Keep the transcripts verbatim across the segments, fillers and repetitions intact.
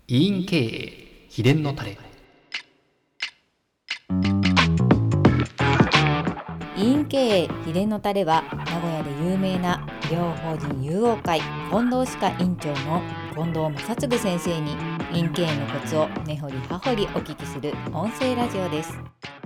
委員経営秘伝のタレ。 委員経営秘伝のタレは名古屋で有名な医療法人友王会近藤歯科院長の近藤正嗣先生に委員経営のコツを根掘り葉掘りお聞きする音声ラジオです。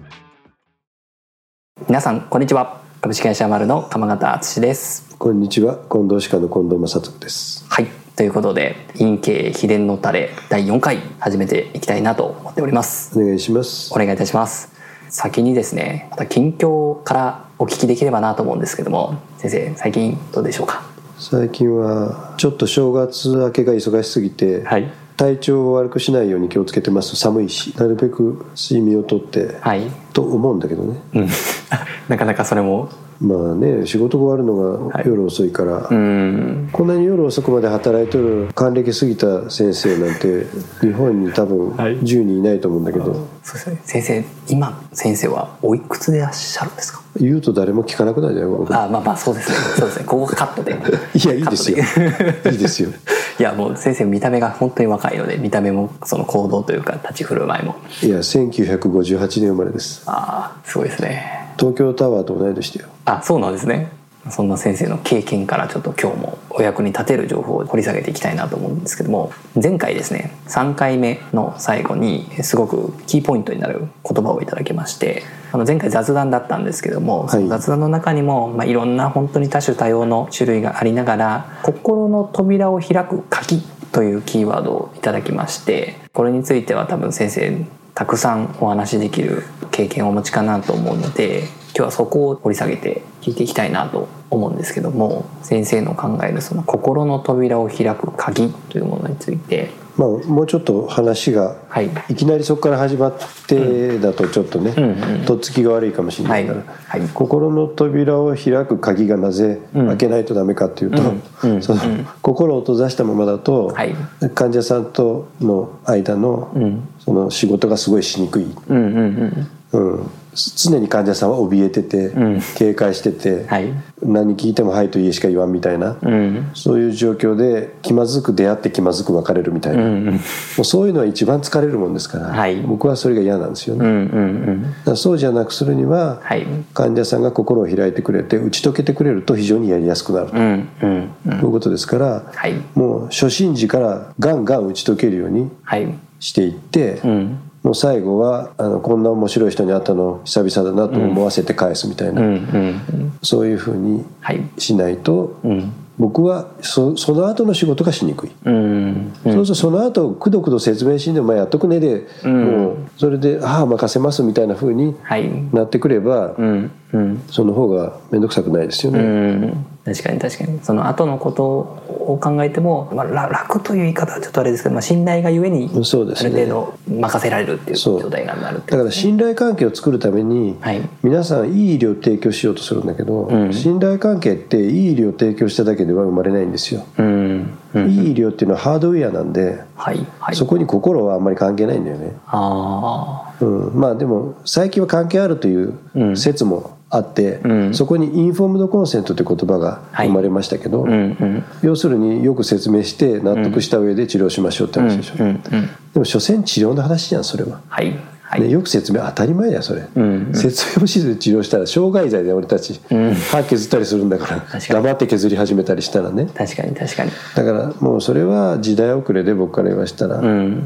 皆さんこんにちは。株式会社丸の鎌形敦です。 こんにちは。近藤歯科の近藤正嗣です。 はい、ということで委員経営秘伝のタレだいよんかい始めていきたいなと思っております。 お願いします。 お願いいたします。先にですね、また近況からお聞きできればなと思うんですけども、先生最近どうでしょうか？ 最近はちょっと正月明けが忙しすぎて、はい、体調を悪くしないように気をつけてます。寒いしなるべく睡眠をとって、はい、と思うんだけどね、うん、 なかなかそれもまあね、仕事が終わるのが夜遅いから、はい、うんこんなに夜遅くまで働いてる還暦過ぎた先生なんて日本に多分じゅうにんいないと思うんだけど、はい、 そうですね。先生今先生はおいくつでいらっしゃるんですか？ 言うと誰も聞かなくなるじゃない。 あまあまあそうですねそうですねここカットでいやいいですよいいですよいやもう先生見た目が本当に若いので、見た目もその行動というか立ち振る舞いも。 いやせんきゅうひゃくごじゅうはちねん生まれです。 ああすごいですね。 東京タワーと同い年だよ。 あそうなんですね。そんな先生の経験からちょっと今日もお役に立てる情報を掘り下げていきたいなと思うんですけども、前回ですねさんかいめの最後にすごくキーポイントになる言葉をいただきまして、あの前回雑談だったんですけども、その雑談の中にも、まあ、いろんな本当に多種多様の種類がありながら、心の扉を開く鍵というキーワードをいただきまして、これについては多分先生たくさんお話しできる経験をお持ちかなと思うので、今日はそこを掘り下げて聞いていきたいなと思うんですけども、先生の考えるその心の扉を開く鍵というものについて、 まあ、もうちょっと話が、はい、いきなりそこから始まってだとちょっとね、うんうん、とっつきが悪いかもしれないから、はいはい、心の扉を開く鍵がなぜ開けないとダメかっていうと、うんうん、その心を閉ざしたままだと、はい、患者さんとの間の、うん、その仕事がすごいしにくい、うんうんうんうん、常に患者さんは怯えてて、うん、警戒してて、はい、何聞いてもはいといえしか言わんみたいな、うん、そういう状況で気まずく出会って気まずく別れるみたいな、うんうん、もうそういうのは一番疲れるもんですから、はい、僕はそれが嫌なんですよね、うんうんうん、だからそうじゃなくするには、はい、患者さんが心を開いてくれて打ち解けてくれると非常にやりやすくなると、うんうんうん、いうことですから、はい、もう初心時からガンガン打ち解けるようにしていって、はいうん、もう最後はあのこんな面白い人に会ったの久々だなと思わせて返すみたいな、うんうんうん、そういうふうにしないと、はいうん、僕は そ, その後の仕事がしにくい、うんうん、そうするとその後くどくど説明しんでも、まあ、やっとくねで、うん、もうそれでああ任せますみたいなふうになってくれば、はいうんうん、その方が面倒くさくないですよね、うん確かに確かにその後のことを考えても、まあ、楽という言い方はちょっとあれですけど、まあ、信頼がゆえにある程度任せられるっていう状態がなるって、ね、 だから信頼関係を作るために、はい、皆さんいい医療を提供しようとするんだけど、うん、信頼関係っていい医療を提供しただけでは生まれないんですよ、うんうん、いい医療っていうのはハードウェアなんで、はいはい、そこに心はあんまり関係ないんだよね。あ、うん、まあでも最近は関係あるという説もあって、うん、そこにインフォームドコンセントという言葉が生まれましたけど、はいうんうん、要するによく説明して納得した上で治療しましょうって話でしょ、うんうんうん、でも所詮治療の話じゃんそれは、はいはいね、よく説明当たり前だよそれ、うんうん、説明をしず治療したら傷害罪で俺たち、うん、歯削ったりするんだから黙って削り始めたりしたらね。 確かに確かに。 だからもうそれは時代遅れで僕から言わしたら、うん、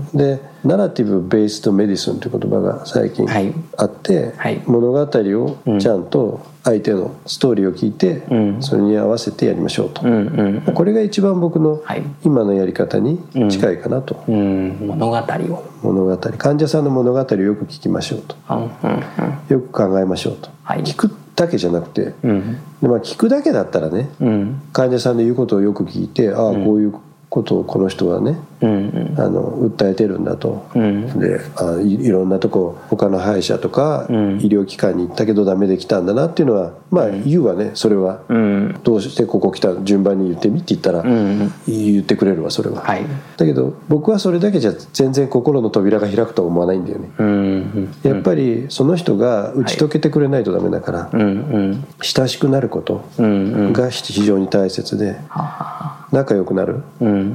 でナラティブベースドメディスンという言葉が最近あって、はいはい、物語をちゃんと相手のストーリーを聞いて、うん、それに合わせてやりましょうと、うんうん、これが一番僕の今のやり方に近いかなと、うんうん、物語を物語患者さんの物語をよく聞きましょうと、うんうんうん、よく考えましょうと、はい、聞くだけじゃなくて、うんでまあ、聞くだけだったらね、うん、患者さんの言うことをよく聞いてああこういうことをこの人はね、うんうん、あの訴えてるんだと、うん、であ い, いろんなとこ他の歯医者とか、うん、医療機関に行ったけどダメで来たんだなっていうのはまあ言うわねそれは、うん、どうしてここ来た順番に言ってみって言ったら、うん、言ってくれるわそれは、はい、だけど僕はそれだけじゃ全然心の扉が開くとは思わないんだよね、うん、やっぱりその人が打ち解けてくれないとダメだから、はい、親しくなることが非常に大切で、うん仲良くなる、うんうん、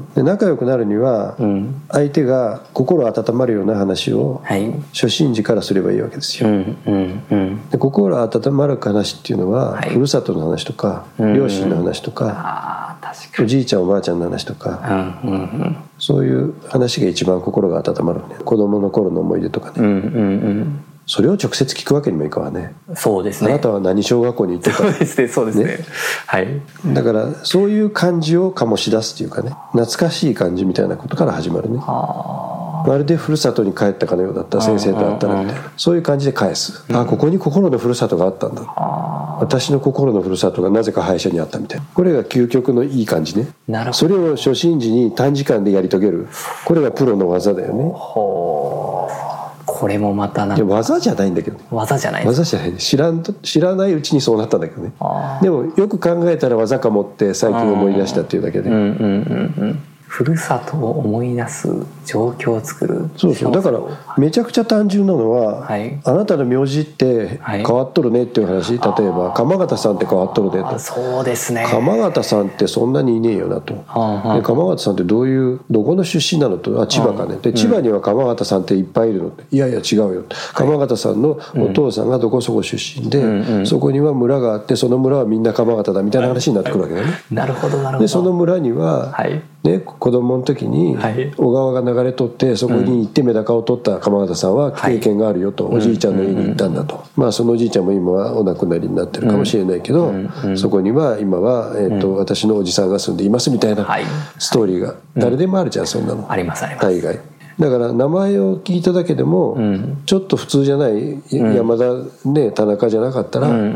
で仲良くなるには、うん、相手が心温まるような話を初心時からすればいいわけですよ、うんうんうん、で心温まる話っていうのは、はい、ふるさとの話とか、うん、両親の話とか、うん、あ確かにおじいちゃんおばあちゃんの話とか、うんうんうん、そういう話が一番心が温まるね。子供の頃の思い出とかね、うんうんうん、それを直接聞くわけにもいかんわね。 そうですね。 あなたは何小学校に行ってた。 そうですね、そうですね。ね、はい。 だからそういう感じを醸し出すっていうかね、懐かしい感じみたいなことから始まるね。まるでふるさとに帰ったかのようだった先生と会ったらみたいな、そういう感じで返す。うん、あ、ここに心のふるさとがあったんだ。私の心のふるさとがなぜか歯医者にあったみたいな。これが究極のいい感じね。なるほど。それを初心時に短時間でやり遂げる。これがプロの技だよね。 ほう。これもまたなんか技じゃないんだけど、ね、 技じゃない技じゃない知らん知らないうちにそうなったんだけどね。でもよく考えたら技かもって最近思い出したっていうだけで、うんうんうんうん、 ふるさとを思い出す状況を作る。 そうそう、だからめちゃくちゃ単純なのは、はい、あなたの名字って変わっとるねっていう話、はい、例えば鎌形さんって変わっとるねと。 そうですね。 鎌形さんってそんなにいねえよなと。で鎌形さんってどういうどこの出身なのと。あ、千葉かね。で千葉には鎌形さんっていっぱいいるのって。いやいや違うよ。鎌形さんのお父さんがどこそこ出身で、うん、そこには村があってその村はみんな鎌形だみたいな話になってくるわけだよね。 なるほどなるほど。 でその村には、はいね、子供の時に小川が流れとってそこに行ってメダカを取った鎌形さんは経験があるよと、はい、おじいちゃんの家に行ったんだと、まあそのおじいちゃんも今はお亡くなりになってるかもしれないけど、うんうん、そこには今は、えーとうん、私のおじさんが住んでいますみたいなストーリーが誰でもあるじゃん、そんなの。 ありますあります。 大概だから名前を聞いただけでも、うん、ちょっと普通じゃない、うん、山田、ね、田中じゃなかったら、うんうんうん、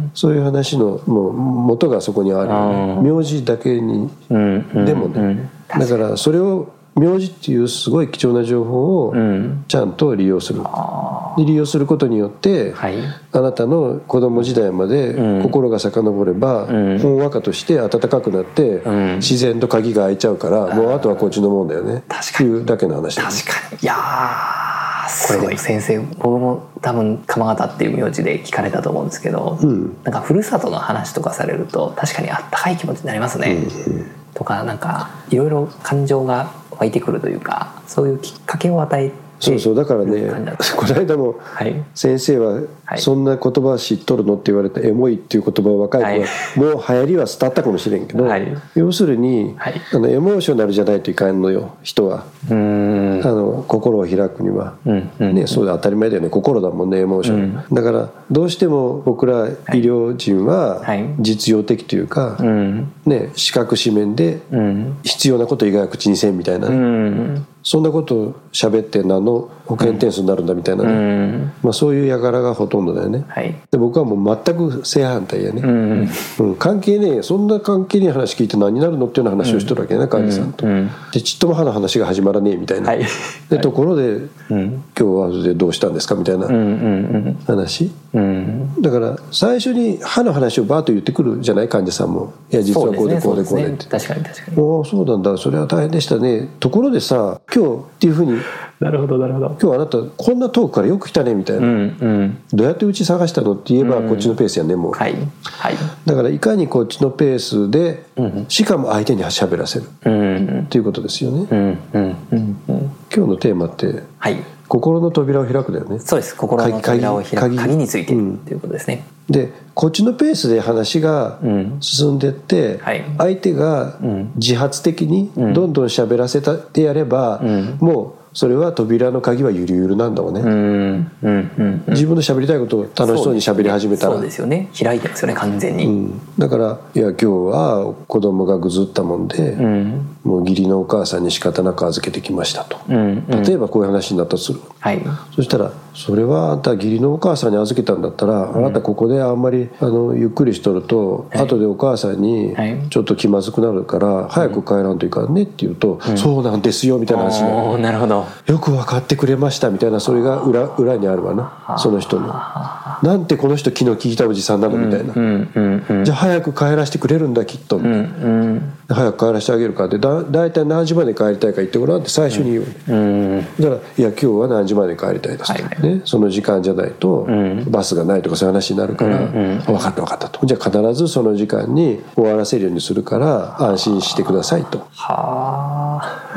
そういう話のもう元がそこにあるよね。名字だけに、うんうん、でもね、うん、だからそれを名字っていうすごい貴重な情報をちゃんと利用する、うん、で利用することによって、はい、あなたの子供時代まで心が遡れば、うん、ほんわかとして温かくなって、うん、自然と鍵が開いちゃうから、もうあとはこっちのもんだよねっていうだけの話だ、ね、 確かに。いやーこれでも先生僕も多分鎌形っていう名字で聞かれたと思うんですけど、うん、なんかふるさとの話とかされると確かにあったかい気持ちになりますね、うんうん、とかなんかいろいろ感情が湧いてくるというか、そういうきっかけを与えて。 そうそう、だからねこの間も先生はそんな言葉知っとるのって言われたエモいっていう言葉は若い子はもう流行りは伝ったかもしれんけど、要するにあのエモーショナルじゃないといかんのよ人は。うーんあの心を開くには、うんうんね、そうで当たり前だよね。心だもんねエモーショナル、うん、だからどうしても僕ら医療人は実用的というか、はいね、視覚紙面で必要なこと以外は口にせんみたいな、うん、そんなことを喋って何の保険点数になるんだみたいなね、うんまあ、そういう輩がほとんどだよね、はい、で僕はもう全く正反対やね、うんうん、関係ねえそんな関係ねえ話聞いて何になるのっていうような話をしとるわけやな、患者さんと、うん、でちっとも歯の話が始まらねえみたいな、はい、でところで、うん、今日はでどうしたんですかみたいな話、うんうん、だから最初に歯の話をバーッと言ってくるじゃない患者さんも。いや実はこうでこうでこうでって、 確かに確かに。 おおそうなんだそれは大変でしたね。ところでさ今日っていうふうになるほどなるほど今日あなたこんな遠くからよく来たねみたいな、うんうん、どうやってうち探したのって言えばこっちのペースやねもう、うんはいはい、だからいかにこっちのペースで、うん、しかも相手に喋らせる、うん、っていうことですよね、うんうんうんうん、今日のテーマって、はい、心の扉を開くだよね。 そうです心の扉を開く 鍵, 鍵についてるっていうことですね、 うん、でこっちのペースで話が進んでって、うんはい、相手が自発的にどんどん喋らせてやれば、うん、もうそれは扉の鍵はゆるゆるなんだもんね、うんうんうんうん、自分の喋りたいことを楽しそうに喋り始めたらそうですよね開いてますよね完全に、うん、 だからいや今日は子供がぐずったもんで、うん、もう義理のお母さんに仕方なく預けてきましたと、うんうん、例えばこういう話になったとする、はい、そしたらそれはあんた義理のお母さんに預けたんだったら、うん、あなたここであんまりあのゆっくりしとると、はい、後でお母さんにちょっと気まずくなるから、はい、早く帰らんといかんねって言うと、うん、そうなんですよみたいな話になる。 なるほどど、 よく分かってくれましたみたいな、それが 裏, 裏にあるわな、その人の。なんてこの人昨日聞いたおじさんなのみたいな、うんうんうんうん、じゃあ早く帰らせてくれるんだきっと、うんうん、早く帰らせてあげるかって、だだいたい何時まで帰りたいか言ってごらんって最初に言う、うんうん、だからいや今日は何時まで帰りたいですと、はいはいね、その時間じゃないとバスがないとかそういう話になるから、うんうん、分かった分かったと、じゃあ必ずその時間に終わらせるようにするから安心してくださいと。はあ、うん、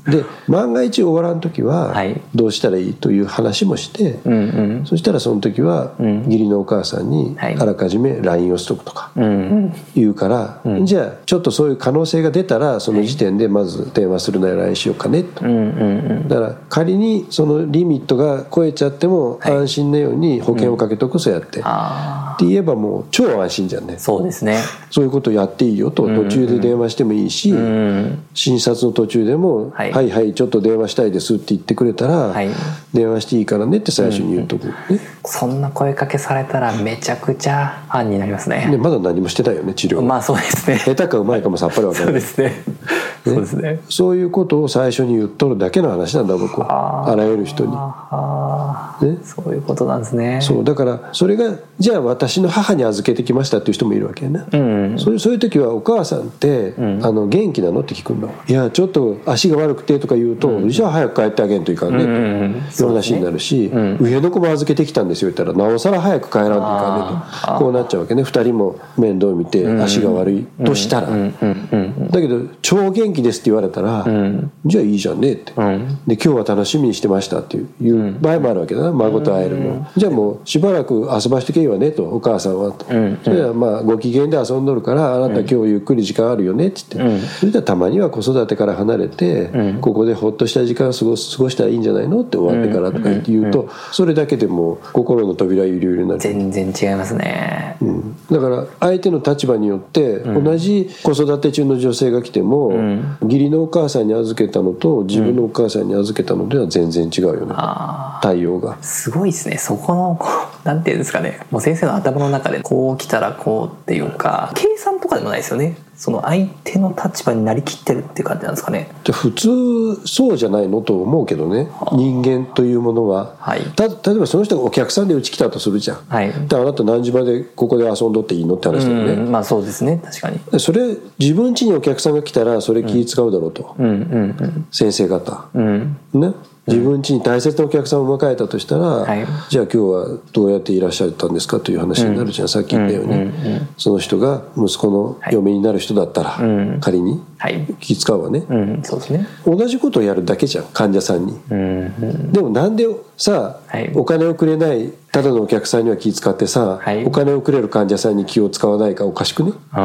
で万が一終わらん時はどうしたらいいという話もして、はい、うんうん、そしたらその時は義理のお母さんにあらかじめ ライン をしとくとか言うから、うんうん、じゃあちょっとそういう可能性が出たらその時点でまず電話するなら ライン しようかねと、うんうんうん、だから仮にそのリミットが超えちゃっても安心なように保険をかけとく、そうやって、うん、って言えばもう超安心じゃんね。 そうですね、 そういうことやっていいよと、途中で電話してもいいし、うんうん、診察の途中でも、はい、はいはいちょっと電話したいですって言ってくれたら、はい、電話していいからねって最初に言うとく、ね、うんうん、 そんな声かけされたらめちゃくちゃファンになりますね。 でまだ何もしてないよね治療。 まあそうですね、 下手かうまいかもさっぱり分からない。 そうですね、そうですね、 そういうことを最初に言っとるだけの話なんだ僕は、あらゆる人に、 ね、そういうことなんですね。 そうだからそれがじゃあ私の母に預けてきましたっていう人もいるわけやな、うんうん、そういう、そういう時はお母さんって、うん、あの元気なのって聞くんだ。いやちょっと足が悪くてとか言うと、うん、じゃあ早く帰ってあげんといかんね、うんうんうん、そういう話になるし、うん、上の子も預けてきたんですよって言ったらなおさら早く帰らんといかんねと、こうなっちゃうわけね。ふたりも面倒見て足が悪いとしたら、だけど超元気ですって言われたら、うん、じゃあいいじゃんねって、うん、で今日は楽しみにしてましたっていう場合もあるわけだな、孫と会えるの、うん、じゃあもうしばらく遊ばしてけいわねとお母さんはと、うん、それはまあご機嫌で遊んどるからあなた今日ゆっくり時間あるよねって言って、うん、それではたまには子育てから離れて、うん、ここでほっとした時間を過ごす過ごしたらいいんじゃないのって終わってからとか言うと、それだけでも心の扉ゆりゆりになる。 全然違いますね、 うん、だから相手の立場によって同じ子育て中の女性が来ても、うん、義理のお母さんに預けたのと自分のお母さんに預けたのでは全然違うよね、うん、対応が。 すごいですね、そこのなんていうんですかね、もう先生の頭の中でこう来たらこうっていうか計算とかでもないですよね。その相手の立場になりきってるっていう感じなんですかね。 じゃ普通そうじゃないのと思うけどね、人間というものは、はい、た例えばその人がお客さんでうち来たとするじゃん、はい、であなた何時までここで遊んどっていいのって話だよね。 うん、まあそうですね、確かに。 それ自分家にお客さんが来たらそれ気使うだろうと、うんうんうんうん、先生方、うんね、自分家に大切なお客さんを迎えたとしたら、はい、じゃあ今日はどうやっていらっしゃったんですかという話になるじゃん、うん、さっき言ったように、うんうんうん、その人が息子の嫁になる人だったら、はい、仮に気使うわね、うんうん、そうですね。同じことをやるだけじゃん患者さんに、うんうん、でもなんでさ、はい、お金をくれないただのお客さんには気使ってさ、はい、お金をくれる患者さんに気を使わないかおかしくね、うん、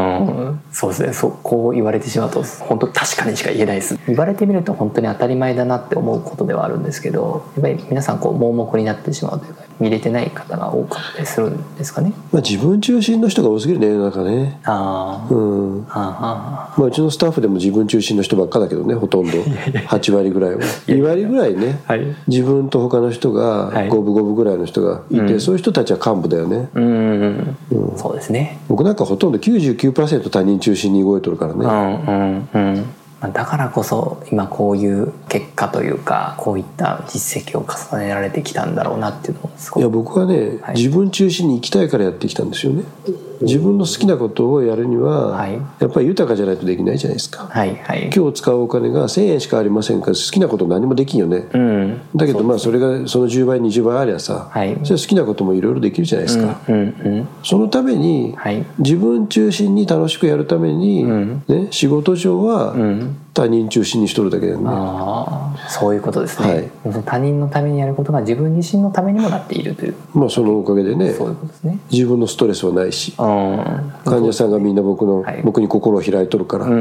そうですね。そうこう言われてしまうと本当確かにしか言えないです。言われてみると本当に当たり前だなって思うことではあるんですけど、やっぱり皆さんこう盲目になってしまうというか見れてない方が多かったりするんですかね。 まあ、自分中心の人が多すぎるね世の中ね。あ、うん、あ、まあ、うちのスタッフでも自分中心の人ばっかだけどね、ほとんどはちわりぐらいはにわりぐらいね、はい、自分と他の人が五分五分ぐらいの人がいて、はい、そういう人たちは幹部だよね、うんうんうん、そうですね。僕なんかほとんど きゅうじゅうきゅうパーセント 他人中心に動いてるからね、うんうんうん、 だからこそ今こういう結果というかこういった実績を重ねられてきたんだろうなっていうのをすごい。 いや僕はね、はい、自分中心に生きたいからやってきたんですよね。自分の好きなことをやるには、はい、やっぱり豊かじゃないとできないじゃないですか、はいはい、今日使うお金がせんえんしかありませんから好きなこと何もできんよね、うん、だけどまあそれがそのじゅうばいにじゅうばいありゃさ、はい、それ好きなこともいろいろできるじゃないですか、うんうんうん、そのために、はい、自分中心に楽しくやるために、うんね、仕事上は、うん他人中心にしとるだけだよね。 ああ、そういうことですね、はい、他人のためにやることが自分自身のためにもなっているという、 まあそのおかげでね、 そういうことですね。 自分のストレスはないし、患者さんがみんな僕の、はい、僕に心を開いとるから、うん、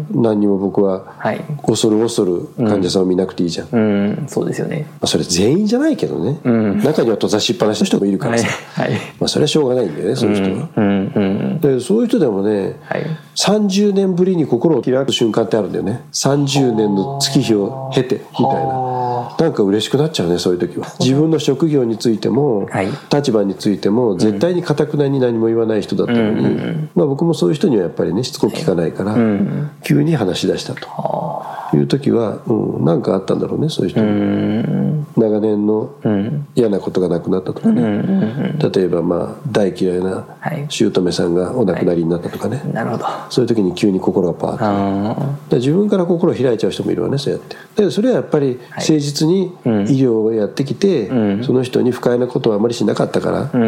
何にも僕は恐る恐る患者さんを見なくていいじゃん、うんうん、そうですよね。まあ、それ全員じゃないけどね、うん、中には閉ざしっぱなしの人もいるからさ、はいはい、まあ、それはしょうがないんだよねそういう人は、うんうんうん、だけどそういう人でもね、はい、さんじゅうねんぶりに心を開く瞬間ってあるんだよね。さんじゅうねんの月日を経てみたいな、なんか嬉しくなっちゃうねそういう時は。自分の職業についても、はい、立場についても絶対に堅くなに何も言わない人だったのに、うんうんうん、まあ、僕もそういう人にはやっぱりねしつこく聞かないから、うんうん、急に話し出したと。 いう時は、うん、何かあったんだろうね、そういう人に。長年の嫌なことがなくなったとかね、例えばまあ大嫌いな姑さんがお亡くなりになったとかね、 はい、なるほど。 そういう時に急に心がパーッと、自分から心を開いちゃう人もいるわね、そうやって。だけどそれはやっぱり誠実に医療をやってきて、はい、その人に不快なことはあまりしなかったから、うん、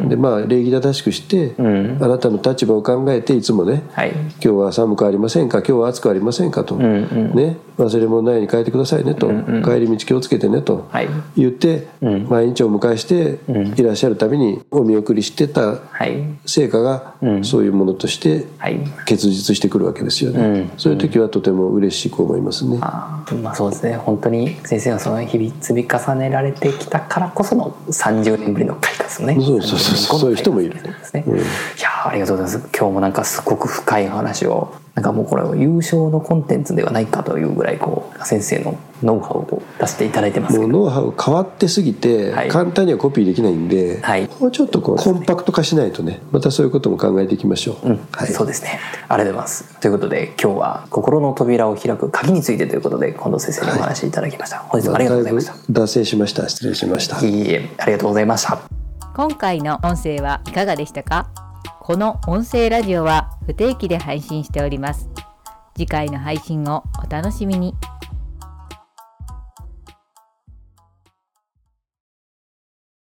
でまあ礼儀正しくして、うん、あなたの立場を考えていつもね、はい、今日は寒くありませんか、今日は暑くありませんかと、うんうん、ね、忘れ物ないように帰ってくださいねと、うんうん、帰り道気をつけてねと言って、はい、毎日お迎えしていらっしゃるたびにお見送りしてた成果がそういうものとして結実してくるわけですよね、うん、そういう時はとても嬉しく思いますね。 あ、まあ、そうですね。本当に先生がその日々積み重ねられてきたからこそのさんじゅうねんぶりの開花ですよね。 そうそうそう、そういう人もいる、 ね、うん、いやありがとうございます。今日もなんかすごく深い話を、なんかもうこれは優勝のコンテンツではないかというぐらいこう先生のノウハウを出していただいてますけど、 もうノウハウ変わってすぎて簡単にはコピーできないんで、はい、もうちょっとこうコンパクト化しないとね、またそういうことも考えていきましょう、うん、 はい、そうですね。ありがとうございます。ということで今日は心の扉を開く鍵についてということで近藤先生にお話しいただきました、はい、本日もありがとうございました。 脱線しました。失礼しました。 いいえ、ありがとうございました。 今回の音声はいかがでしたか？この音声ラジオは不定期で配信しております。次回の配信をお楽しみに。